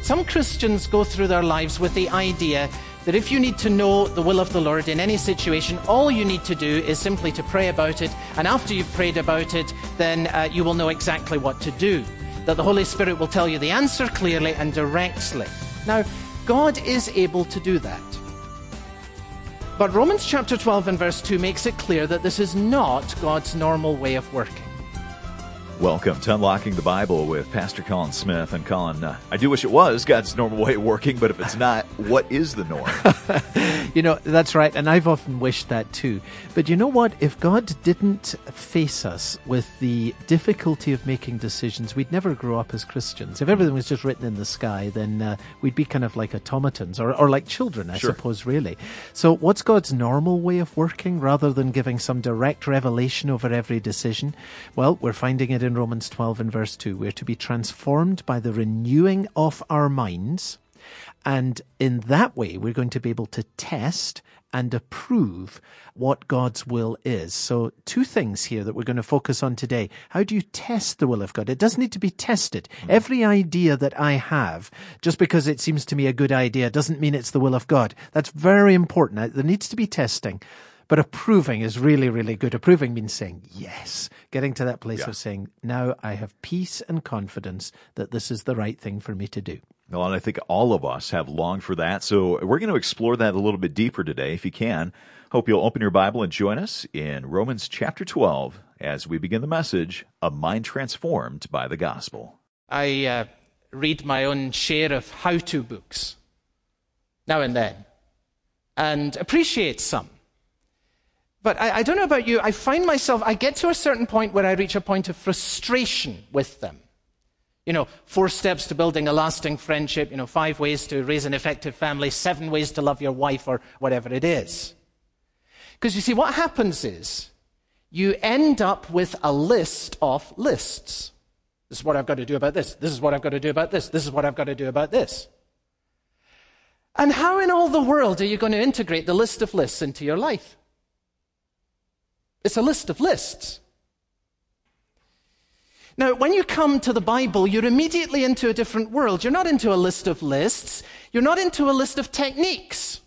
Some Christians go through their lives with the idea that if you need to know the will of the Lord in any situation, all you need to do is simply to pray about it, and after you've prayed about it, then you will know exactly what to do. That the Holy Spirit will tell you the answer clearly and directly. Now, God is able to do that. But Romans chapter 12 and verse 2 makes it clear that this is not God's normal way of working. Welcome to Unlocking the Bible with Pastor Colin Smith. And Colin, I do wish it was God's normal way of working, but if it's not, what is the norm? That's right, and I've often wished that too. But you know what? If God didn't face us with the difficulty of making decisions, we'd never grow up as Christians. If everything was just written in the sky, then we'd be kind of like automatons, or like children, I suppose, really. So what's God's normal way of working, rather than giving some direct revelation over every decision? Well, we're finding it in Romans 12 and verse 2. We're to be transformed by the renewing of our minds, and in that way we're going to be able to test and approve what God's will is. So two things here that we're going to focus on today. How do you test the will of God? It does need to be tested. Every idea that I have, just because it seems to me a good idea, doesn't mean it's the will of God. That's very important. There needs to be testing. But approving is really, really good. Approving means saying yes, getting to that place of saying, now I have peace and confidence that this is the right thing for me to do. Well, and I think all of us have longed for that. So we're going to explore that a little bit deeper today, if you can. Hope you'll open your Bible and join us in Romans chapter 12 as we begin the message, A Mind Transformed by the Gospel. I read my own share of how-to books now and then, and appreciate some. But I don't know about you, I find myself, I get to a certain point where I reach a point of frustration with them. 4 steps to building a lasting friendship, 5 ways to raise an effective family, 7 ways to love your wife, or whatever it is. Because you see, what happens is, you end up with a list of lists. This is what I've got to do about this. This is what I've got to do about this. This is what I've got to do about this. And how in all the world are you going to integrate the list of lists into your life? It's a list of lists. Now, when you come to the Bible, you're immediately into a different world. You're not into a list of lists. You're not into a list of techniques.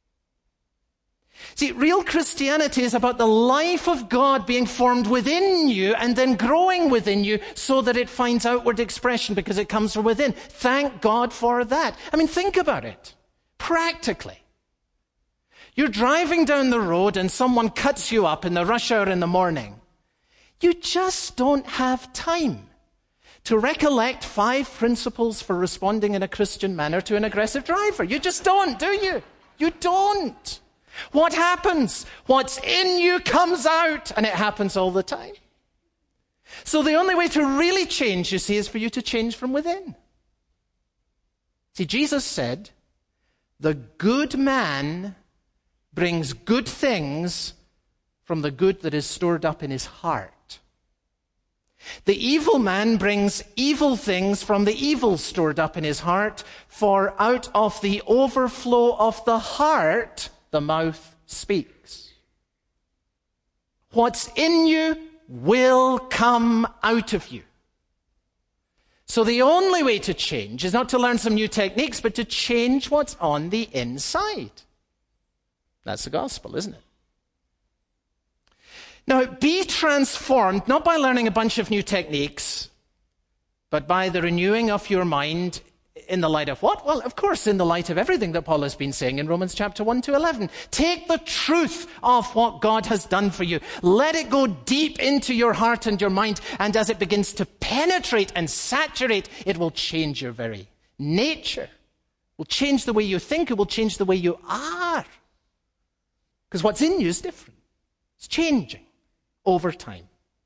See, real Christianity is about the life of God being formed within you and then growing within you so that it finds outward expression because it comes from within. Thank God for that. I mean, think about it. Practically. You're driving down the road and someone cuts you up in the rush hour in the morning. You just don't have time to recollect 5 principles for responding in a Christian manner to an aggressive driver. You just don't, do you? You don't. What happens? What's in you comes out, and it happens all the time. So the only way to really change, you see, is for you to change from within. See, Jesus said, the good man brings good things from the good that is stored up in his heart. The evil man brings evil things from the evil stored up in his heart, for out of the overflow of the heart, the mouth speaks. What's in you will come out of you. So the only way to change is not to learn some new techniques, but to change what's on the inside. That's the gospel, isn't it? Now, be transformed, not by learning a bunch of new techniques, but by the renewing of your mind in the light of what? Well, of course, in the light of everything that Paul has been saying in Romans chapter 1 to 11. Take the truth of what God has done for you. Let it go deep into your heart and your mind, and as it begins to penetrate and saturate, it will change your very nature. It will change the way you think. It will change the way you are. Because what's in you is different. It's changing over time.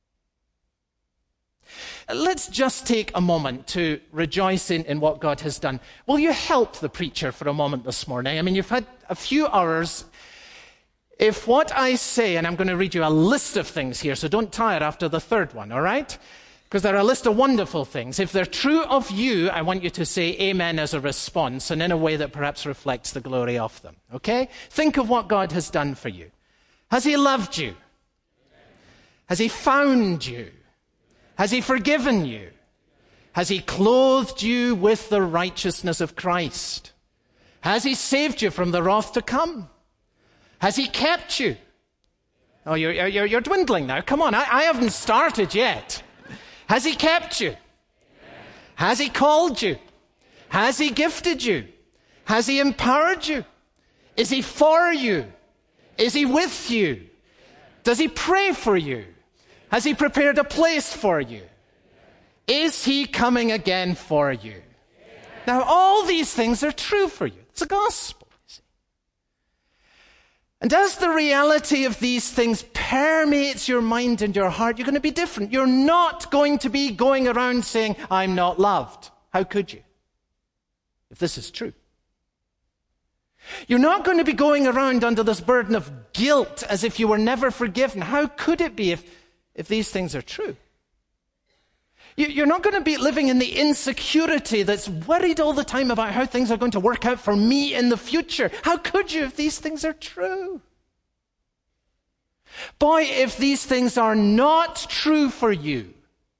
Let's just take a moment to rejoice in what God has done. Will you help the preacher for a moment this morning? I mean, you've had a few hours. If what I say, and I'm going to read you a list of things here, so don't tire after the third one, all right? Because there are a list of wonderful things. If they're true of you, I want you to say amen as a response, and in a way that perhaps reflects the glory of them, okay? Think of what God has done for you. Has he loved you? Has he found you? Has he forgiven you? Has he clothed you with the righteousness of Christ? Has he saved you from the wrath to come? Has he kept you? Oh, you're dwindling now. Come on, I haven't started yet. Has he kept you? Has he called you? Has he gifted you? Has he empowered you? Is he for you? Is he with you? Does he pray for you? Has he prepared a place for you? Is he coming again for you? Now, all these things are true for you. It's the gospel, you see. And as the reality of these things permeates your mind and your heart, you're going to be different. You're not going to be going around saying, I'm not loved. How could you? If this is true. You're not going to be going around under this burden of guilt as if you were never forgiven. How could it be if these things are true? You're not going to be living in the insecurity that's worried all the time about how things are going to work out for me in the future. How could you if these things are true? Boy, if these things are not true for you,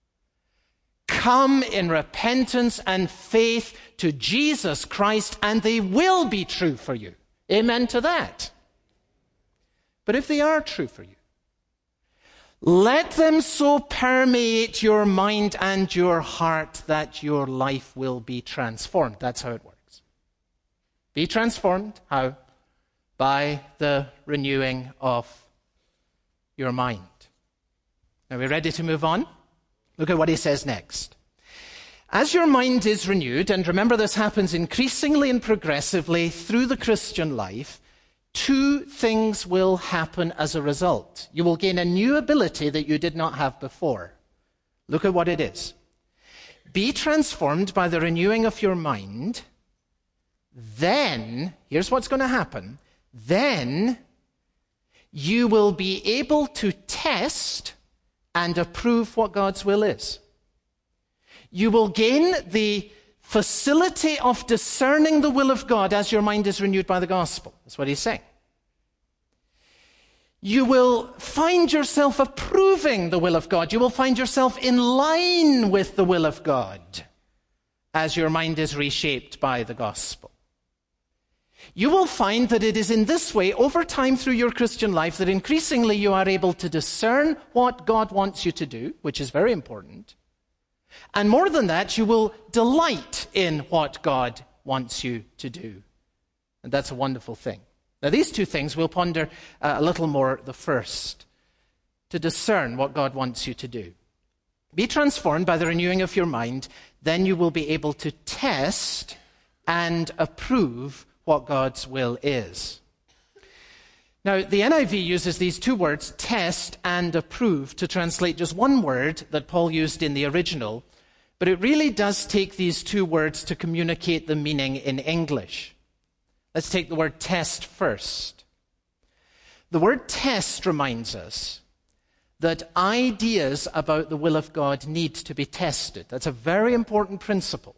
come in repentance and faith to Jesus Christ, and they will be true for you. Amen to that. But if they are true for you, let them so permeate your mind and your heart that your life will be transformed. That's how it works. Be transformed. How? By the renewing of your mind. Are we ready to move on? Look at what he says next. As your mind is renewed, and remember this happens increasingly and progressively through the Christian life, two things will happen as a result. You will gain a new ability that you did not have before. Look at what it is. Be transformed by the renewing of your mind. Then, here's what's going to happen. Then you will be able to test and approve what God's will is. You will gain the facility of discerning the will of God as your mind is renewed by the gospel. That's what he's saying. You will find yourself approving the will of God. You will find yourself in line with the will of God as your mind is reshaped by the gospel. You will find that it is in this way, over time through your Christian life, that increasingly you are able to discern what God wants you to do, which is very important. And more than that, you will delight in what God wants you to do. And that's a wonderful thing. Now, these two things we'll ponder a little more the first. To discern what God wants you to do. Be transformed by the renewing of your mind. Then you will be able to test and approve what God's will is. Now, the NIV uses these two words, test and approve, to translate just one word that Paul used in the original, but it really does take these two words to communicate the meaning in English. Let's take the word test first. The word test reminds us that ideas about the will of God need to be tested. That's a very important principle.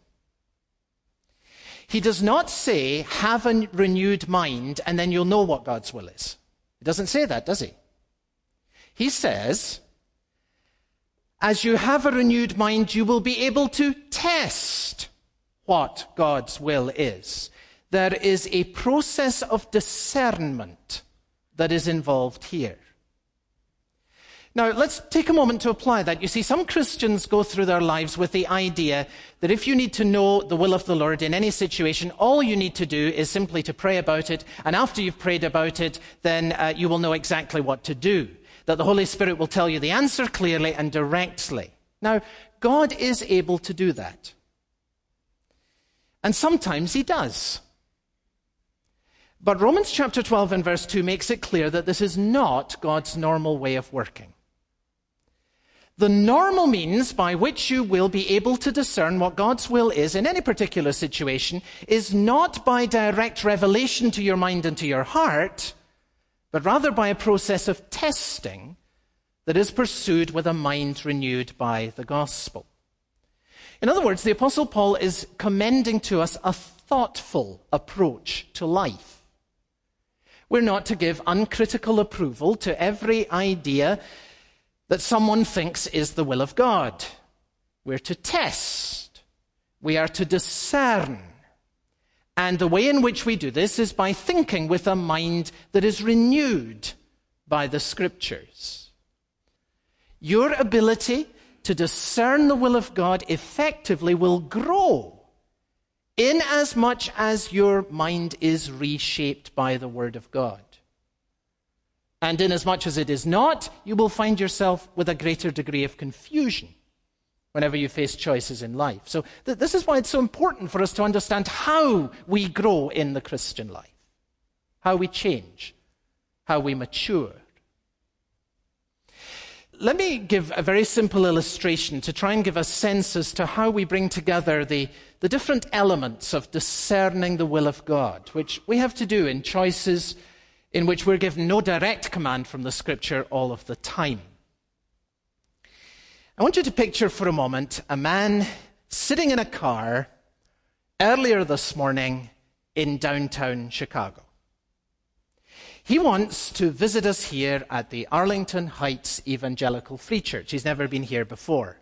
He does not say, have a renewed mind, and then you'll know what God's will is. He doesn't say that, does he? He says, as you have a renewed mind, you will be able to test what God's will is. There is a process of discernment that is involved here. Now, let's take a moment to apply that. You see, some Christians go through their lives with the idea that if you need to know the will of the Lord in any situation, all you need to do is simply to pray about it, and after you've prayed about it, then you will know exactly what to do. That the Holy Spirit will tell you the answer clearly and directly. Now, God is able to do that. And sometimes he does. But Romans chapter 12 and verse 2 makes it clear that this is not God's normal way of working. The normal means by which you will be able to discern what God's will is in any particular situation is not by direct revelation to your mind and to your heart, but rather by a process of testing that is pursued with a mind renewed by the gospel. In other words, the Apostle Paul is commending to us a thoughtful approach to life. We're not to give uncritical approval to every idea that someone thinks is the will of God. We're to test We are to discern. And the way in which we do this is by thinking with a mind that is renewed by the Scriptures. Your ability to discern the will of God effectively will grow inasmuch as your mind is reshaped by the Word of God. And inasmuch as it is not, you will find yourself with a greater degree of confusion whenever you face choices in life. So this is why it's so important for us to understand how we grow in the Christian life, how we change, how we mature. Let me give a very simple illustration to try and give a sense as to how we bring together the different elements of discerning the will of God, which we have to do in choices in which we're given no direct command from the Scripture all of the time. I want you to picture for a moment a man sitting in a car earlier this morning in downtown Chicago. He wants to visit us here at the Arlington Heights Evangelical Free Church. He's never been here before.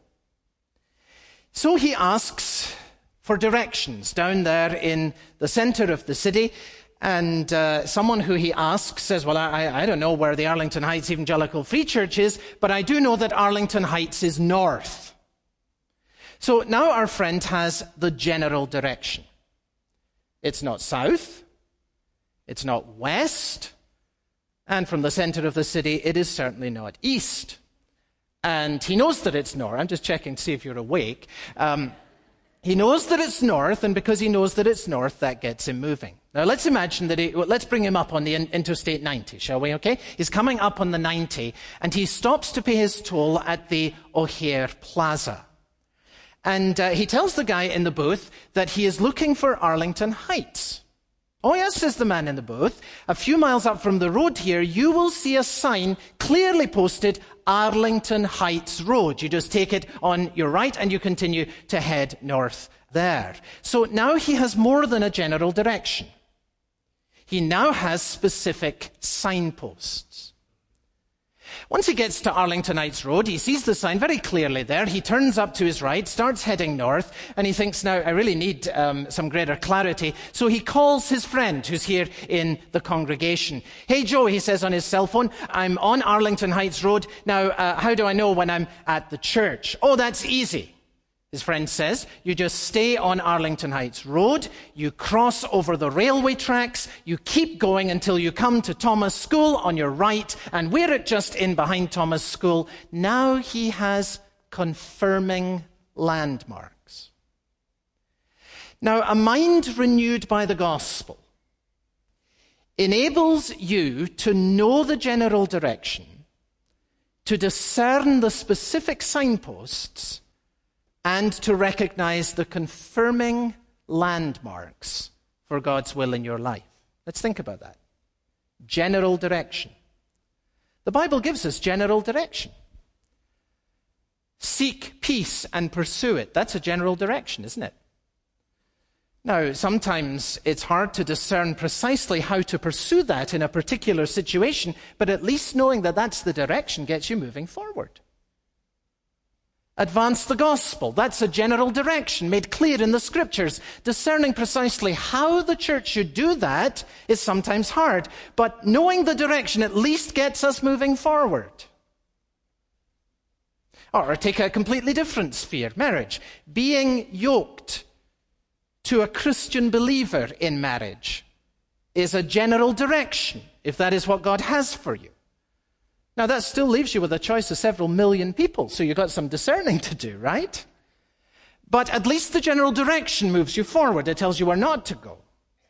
So he asks for directions down there in the center of the city. And someone who he asks says, well, I don't know where the Arlington Heights Evangelical Free Church is, but I do know that Arlington Heights is north. So now our friend has the general direction. It's not south. It's not west. And from the center of the city, it is certainly not east. And he knows that it's north. I'm just checking to see if you're awake. He knows that it's north, and because he knows that it's north, that gets him moving. Now, let's imagine that let's bring him up on the Interstate 90, shall we, okay? He's coming up on the 90, and he stops to pay his toll at the O'Hare Plaza. And he tells the guy in the booth that he is looking for Arlington Heights. Oh, yes, says the man in the booth. A few miles up from the road here, you will see a sign clearly posted, Arlington Heights Road. You just take it on your right and you continue to head north there. So now he has more than a general direction. He now has specific signposts. Once he gets to Arlington Heights Road, he sees the sign very clearly there. He turns up to his right, starts heading north, and he thinks, now, I really need some greater clarity. So he calls his friend who's here in the congregation. Hey, Joe, he says on his cell phone, I'm on Arlington Heights Road. Now, how do I know when I'm at the church? Oh, that's easy. His friend says, you just stay on Arlington Heights Road, you cross over the railway tracks, you keep going until you come to Thomas School on your right, and we're just in behind Thomas School. Now he has confirming landmarks. Now, a mind renewed by the gospel enables you to know the general direction, to discern the specific signposts, and to recognize the confirming landmarks for God's will in your life. Let's think about that. General direction. The Bible gives us general direction. Seek peace and pursue it. That's a general direction, isn't it? Now, sometimes it's hard to discern precisely how to pursue that in a particular situation, but at least knowing that that's the direction gets you moving forward. Advance the gospel. That's a general direction made clear in the Scriptures. Discerning precisely how the church should do that is sometimes hard, but knowing the direction at least gets us moving forward. Or take a completely different sphere, marriage. Being yoked to a Christian believer in marriage is a general direction, if that is what God has for you. Now, that still leaves you with a choice of several million people, so you've got some discerning to do, right? But at least the general direction moves you forward. It tells you where not to go.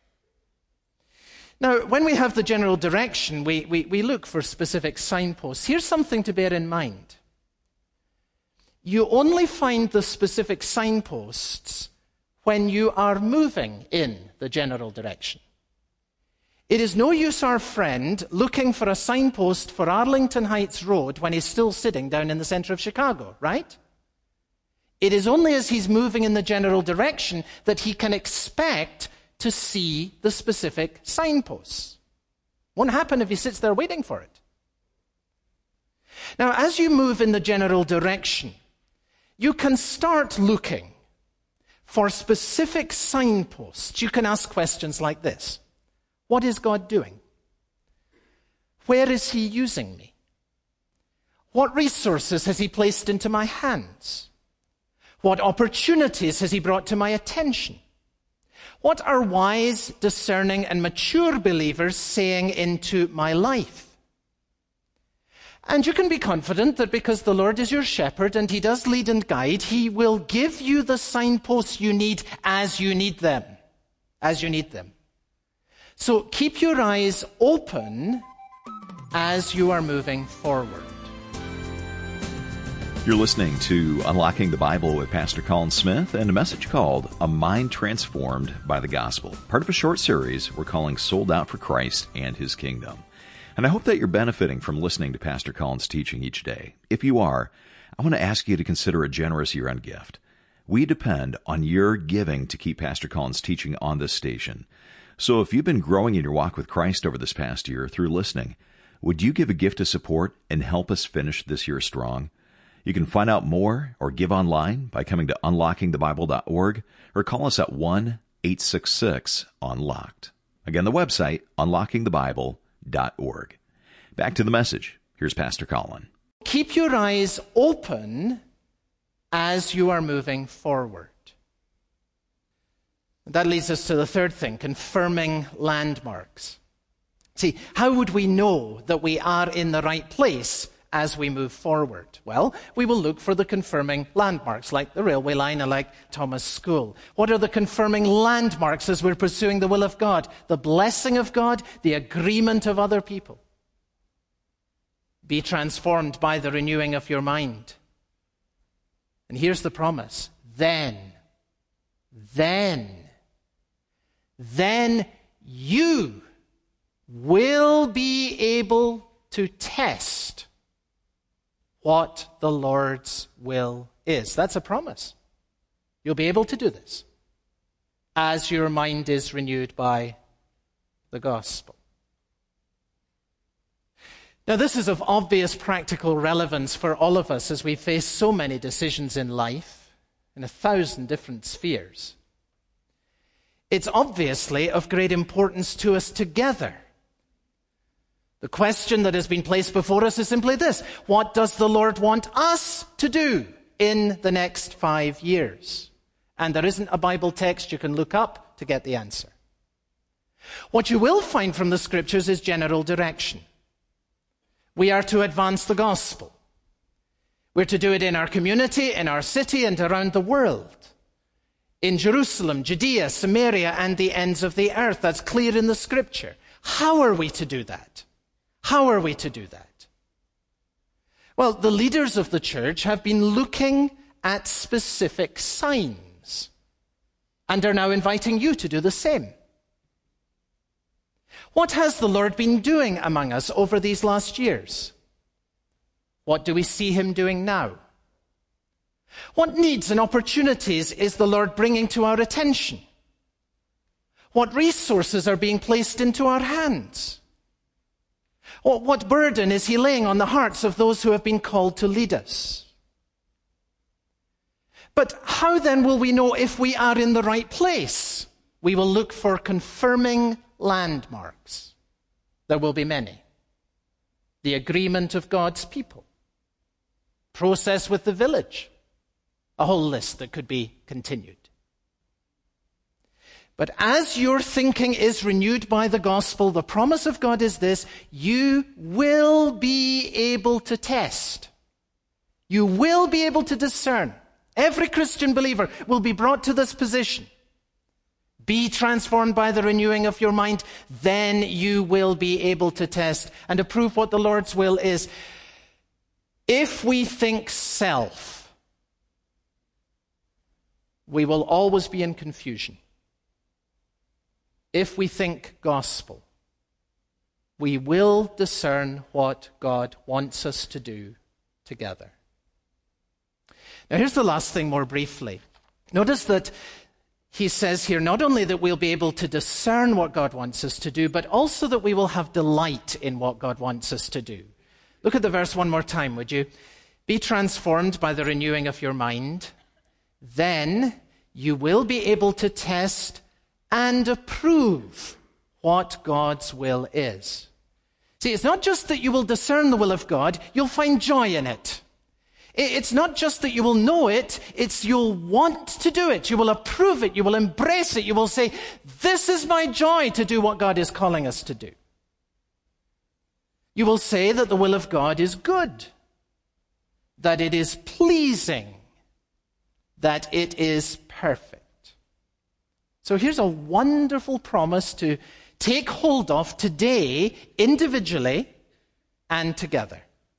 Now, when we have the general direction, we look for specific signposts. Here's something to bear in mind. You only find the specific signposts when you are moving in the general direction. It is no use our friend looking for a signpost for Arlington Heights Road when he's still sitting down in the center of Chicago, right? It is only as he's moving in the general direction that he can expect to see the specific signposts. Won't happen if he sits there waiting for it. Now, as you move in the general direction, you can start looking For specific signposts, you can ask questions like this. What is God doing? Where is he using me? What resources has he placed into my hands? What opportunities has he brought to my attention? What are wise, discerning, and mature believers saying into my life? And you can be confident that because the Lord is your shepherd and he does lead and guide, he will give you the signposts you need as you need them. As you need them. So keep your eyes open as you are moving forward. You're listening to Unlocking the Bible with Pastor Colin Smith and a message called A Mind Transformed by the Gospel, part of a short series we're calling Sold Out for Christ and His Kingdom. And I hope that you're benefiting from listening to Pastor Colin's teaching each day. If you are, I want to ask you to consider a generous year-end gift. We depend on your giving to keep Pastor Colin's teaching on this station. So if you've been growing in your walk with Christ over this past year through listening, would you give a gift of support and help us finish this year strong? You can find out more or give online by coming to unlockingthebible.org or call us at 1-866-UNLOCKED. Again, the website, unlockingthebible.org. Back to the message. Here's Pastor Colin. Keep your eyes open as you are moving forward. That leads us to the third thing, confirming landmarks. See, how would we know that we are in the right place as we move forward? Well, we will look for the confirming landmarks, like the railway line and like Thomas School. What are the confirming landmarks as we're pursuing the will of God? The blessing of God, the agreement of other people. Be transformed by the renewing of your mind. And here's the promise. Then you will be able to test what the Lord's will is. That's a promise. You'll be able to do this as your mind is renewed by the gospel. Now, this is of obvious practical relevance for all of us as we face so many decisions in life in 1,000 different spheres. It's obviously of great importance to us together. The question that has been placed before us is simply this: what does the Lord want us to do in the next 5 years? And there isn't a Bible text you can look up to get the answer. What you will find from the scriptures is general direction. We are to advance the gospel. We're to do it in our community, in our city, and around the world. In Jerusalem, Judea, Samaria, and the ends of the earth. That's clear in the scripture. How are we to do that? How are we to do that? Well, the leaders of the church have been looking at specific signs and are now inviting you to do the same. What has the Lord been doing among us over these last years? What do we see him doing now? What needs and opportunities is the Lord bringing to our attention? What resources are being placed into our hands? What burden is he laying on the hearts of those who have been called to lead us? But how then will we know if we are in the right place? We will look for confirming landmarks. There will be many. The agreement of God's people. Process with the village. A whole list that could be continued. But as your thinking is renewed by the gospel, the promise of God is this: you will be able to test. You will be able to discern. Every Christian believer will be brought to this position. Be transformed by the renewing of your mind, then you will be able to test and approve what the Lord's will is. If we think self, we will always be in confusion. If we think gospel, we will discern what God wants us to do together. Now, here's the last thing more briefly. Notice that he says here not only that we'll be able to discern what God wants us to do, but also that we will have delight in what God wants us to do. Look at the verse one more time, would you? Be transformed by the renewing of your mind. Then you will be able to test and approve what God's will is. See, it's not just that you will discern the will of God, you'll find joy in it. It's not just that you will know it, it's you'll want to do it. You will approve it, you will embrace it, you will say, this is my joy to do what God is calling us to do. You will say that the will of God is good, that it is pleasing, that it is perfect. So here's a wonderful promise to take hold of today, individually and together.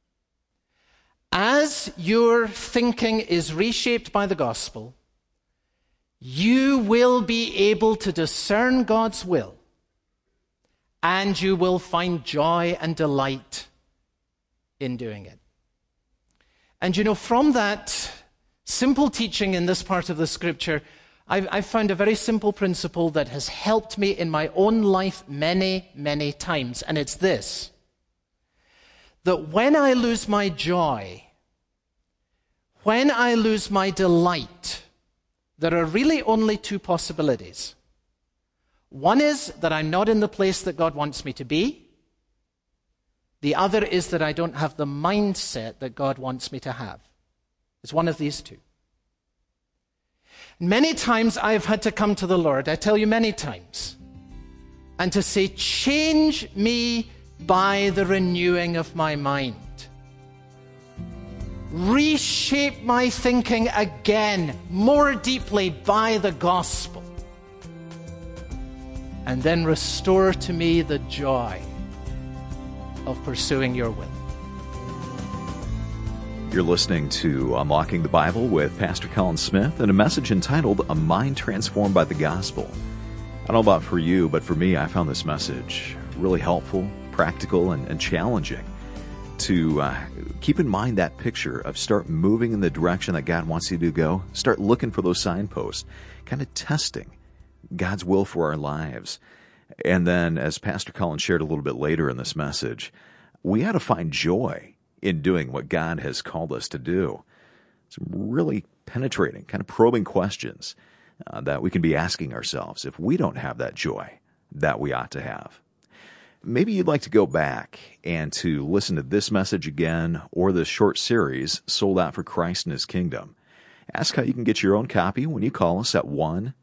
As your thinking is reshaped by the gospel, you will be able to discern God's will, and you will find joy and delight in doing it. And from that simple teaching in this part of the scripture, I've found a very simple principle that has helped me in my own life many, many times. And it's this: that when I lose my joy, when I lose my delight, there are really only two possibilities. One is that I'm not in the place that God wants me to be. The other is that I don't have the mindset that God wants me to have. It's one of these two. Many times I've had to come to the Lord, I tell you many times, and to say, change me by the renewing of my mind. Reshape my thinking again, more deeply by the gospel. And then restore to me the joy of pursuing your will. You're listening to Unlocking the Bible with Pastor Colin Smith and a message entitled A Mind Transformed by the Gospel. I don't know about for you, but for me, I found this message really helpful, practical, and challenging to keep in mind that picture of start moving in the direction that God wants you to go. Start looking for those signposts, kind of testing God's will for our lives. And then, as Pastor Colin shared a little bit later in this message, we ought to find joy in doing what God has called us to do. Some really penetrating, kind of probing questions that we can be asking ourselves if we don't have that joy that we ought to have. Maybe you'd like to go back and to listen to this message again or this short series, Sold Out for Christ and His Kingdom. Ask how you can get your own copy when you call us at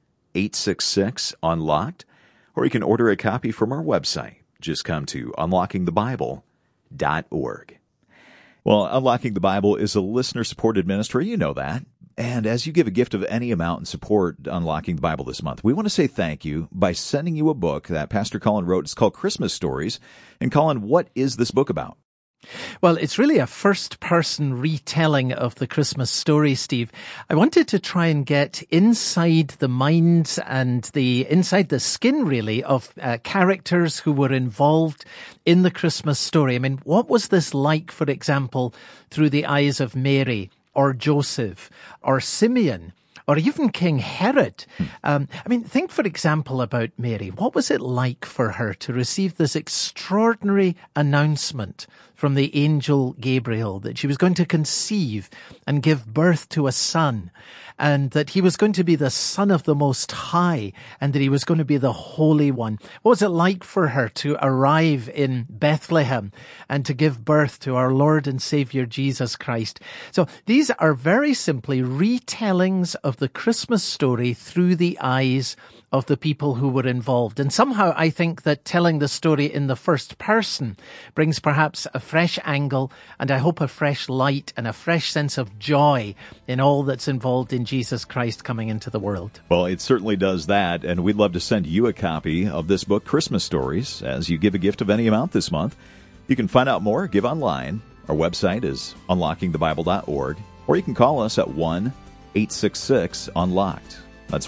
1-866-UNLOCKED, or you can order a copy from our website. Just come to unlockingthebible.org. Well, Unlocking the Bible is a listener-supported ministry. You know that. And as you give a gift of any amount and support Unlocking the Bible this month, we want to say thank you by sending you a book that Pastor Colin wrote. It's called Christmas Stories. And Colin, what is this book about? Well, it's really a first-person retelling of the Christmas story, Steve. I wanted to try and get inside the minds and inside the skin, really, of characters who were involved in the Christmas story. I mean, what was this like, for example, through the eyes of Mary or Joseph or Simeon or even King Herod? Think, for example, about Mary. What was it like for her to receive this extraordinary announcement from the angel Gabriel that she was going to conceive and give birth to a son, and that he was going to be the Son of the Most High, and that he was going to be the Holy One? What was it like for her to arrive in Bethlehem and to give birth to our Lord and Savior Jesus Christ? So these are very simply retellings of the Christmas story through the eyes of the people who were involved. And somehow I think that telling the story in the first person brings perhaps a fresh angle, and I hope a fresh light and a fresh sense of joy in all that's involved in Jesus Christ coming into the world. Well, it certainly does that, and we'd love to send you a copy of this book, Christmas Stories, as you give a gift of any amount this month. You can find out more, give online. Our website is unlockingthebible.org, or you can call us at 1-866-UNLOCKED. That's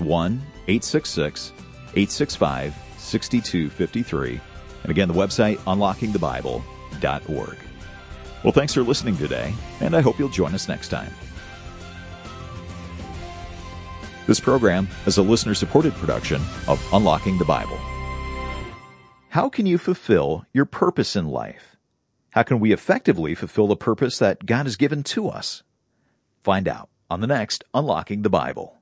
1-866-865-6253. And again, the website, unlockingthebible.org. Well, thanks for listening today, and I hope you'll join us next time. This program is a listener-supported production of Unlocking the Bible. How can you fulfill your purpose in life? How can we effectively fulfill the purpose that God has given to us? Find out on the next Unlocking the Bible.